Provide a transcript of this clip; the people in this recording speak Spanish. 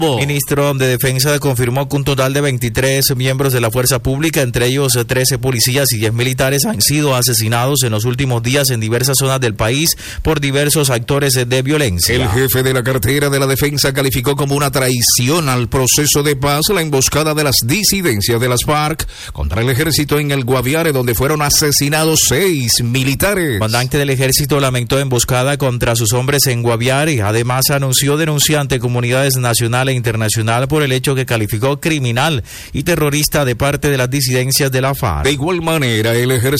Ministro de Defensa confirmó que un total de 23 miembros de la fuerza pública, entre ellos 13 policías y 10 militares, han sido asesinados en los últimos días en diversas zonas del país por diversos actores de violencia. El jefe de la cartera de la defensa calificó como una traición al proceso de paz la emboscada de las disidencias de las FARC contra el ejército en el Guaviare, donde fueron asesinados 6 militares. El comandante del ejército lamentó emboscada contra sus hombres en Guaviare. Además, anunció denuncia ante comunidades nacionales internacional por el hecho que calificó criminal y terrorista de parte de las disidencias de la FARC. De igual manera, el ejército